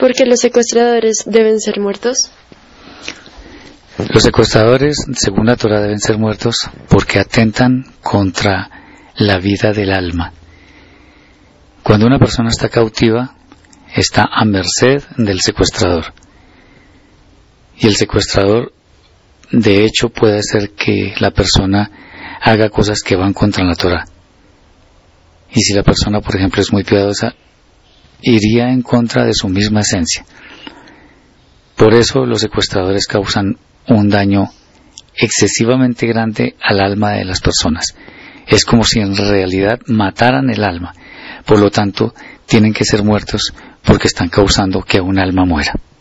¿Por qué los secuestradores deben ser muertos? Los secuestradores, según la Torá, deben ser muertos porque atentan contra la vida del alma. Cuando una persona está cautiva, está a merced del secuestrador. Y el secuestrador, de hecho, puede hacer que la persona haga cosas que van contra la Torá. Y si la persona, por ejemplo, es muy piadosa, iría en contra de su misma esencia. Por eso los secuestradores causan un daño excesivamente grande al alma de las personas. Es como si en realidad mataran el alma. Por lo tanto, tienen que ser muertos porque están causando que un alma muera.